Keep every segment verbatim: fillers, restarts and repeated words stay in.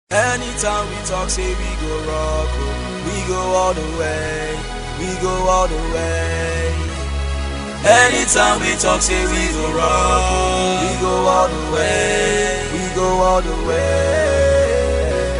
Anytime we talk, say we go rock, oh. We go all the way, we go all the way. Anytime we talk, say we go rock, oh. We go all the way, we go all the way.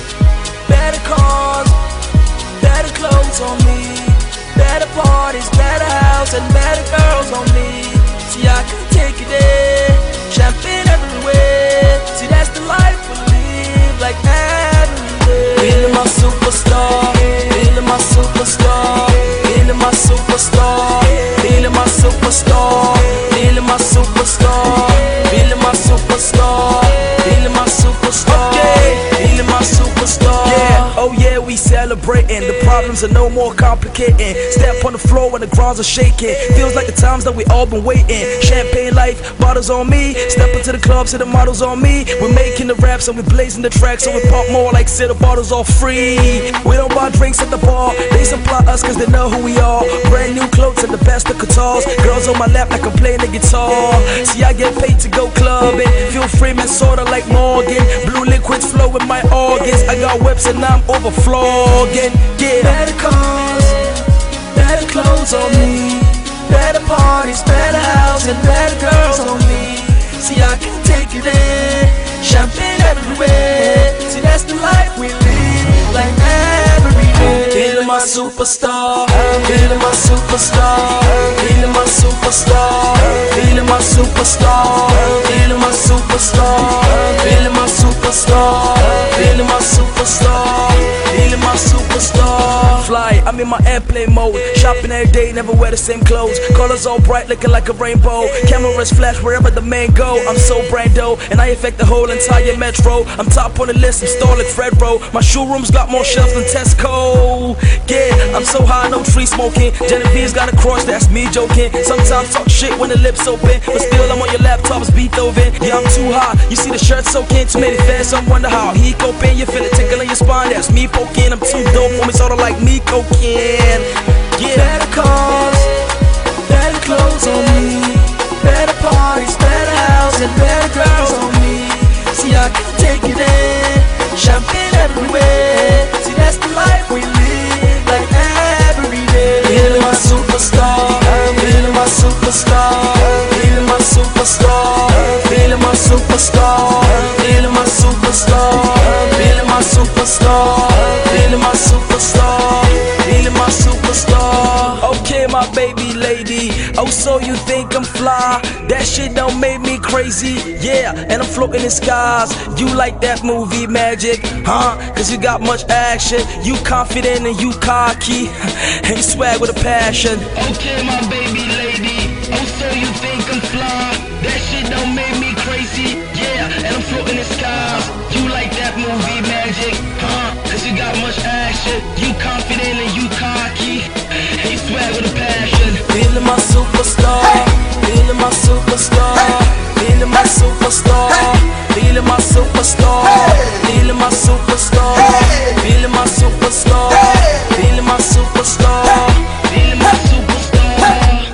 Better cars, better clothes on me, better parties, better house, and better girls on me. See, I can take you there, champagne everywhere. See, that's the life we live, like every day. Feeling my superstar, feeling my superstar, feeling my superstar, feeling my superstar, feeling my superstar, feeling my superstar, feeling my superstar, feeling my superstar. Yeah, oh yeah, we celebrating. The problems are no more complicating. Step on the floor when the grounds are shaking. Feels like the times that we all been waiting. Champagne life, bottles on me. Step into the club, see the models on me. We're making the raps and we're blazing the tracks, so we pop more like say the bottles all free. We don't buy drinks at the bar, they supply us cause they know who we are. Brand new clothes and the best of guitars. Girls on my lap like I'm playing the guitar. See, I get paid to go clubbing. Feel free, man, sorta like Morgan. Blue liquids flow in my organs. I got whips and I'm overflowing. Yeah. Better cars, better clothes on me, better parties, better house, and better girls on me. See, I can take you there, champagne everywhere. See, that's the life we live, like every day. Feeling my superstar, feeling my superstar, feeling my superstar, feeling my superstar, feeling my superstar, feeling my superstar, feeling my superstar, feeling my superstar. Fly, I'm in my airplane mode, shopping every day, never wear the same clothes. Colors all bright, looking like a rainbow. Cameras flash wherever the man go. I'm so brando, and I affect the whole entire metro. I'm top on the list, I'm stalling Fred Bro. My showroom's got more shelves than Tesco. Yeah, I'm so high, no tree smoking. Genevieve's got a cross, that's me joking. Sometimes talk shit when the lips open, but still I'm on your laptop, it's Beethoven. Yeah, I'm too hot, you see the shirt soaking. Too many fans, I wonder how he coping. You feel it tickling your spine, that's me poking. I'm too dope, for me sorta like me cocaine. Yeah. Better cars, better clothes on me, better parties, better house, and better girls on me. See, I can take you there, champagne everywhere. See, that's the life we live, like every day. Feeling my superstar, feeling my superstar, feeling my superstar, feeling my superstar, feeling my superstar, feeling my superstar, feeling my superstar, feeling my superstar. Okay, my baby lady, oh, so you think I'm fly? That shit don't make me crazy, yeah, and I'm floating in skies. You like that movie Magic, huh? Cause you got much action. You confident and you cocky, and you swag with a passion. Okay, my baby lady, oh, so you think I'm fly? That shit don't make me crazy, yeah, and I'm floating in skies. You like that movie Magic, huh? Cause you got much action. You confident and you cocky, and you swag with a passion. Feeling my superstar, feeling my superstar, feeling my superstar, feeling my superstar, feeling my superstar, feeling my superstar, feeling my superstar, feeling my superstar.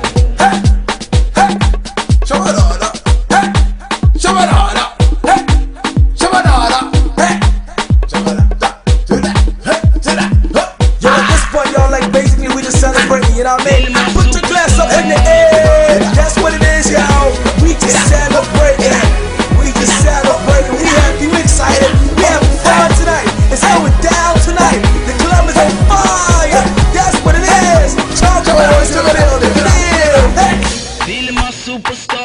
Show it all up, show it all up, show it all up, show it up, do that, do that. Yo, at this point, y'all, like basically we just celebrating, you know what I mean? Put your glass up in the air, that's what it is, y'all. We just celebrating, we just celebrating. We happy, we excited, we having fun tonight. It's going down tonight. The club is on fire. That's what it is. Charge boys in the building. Yeah. Feeling my superstar.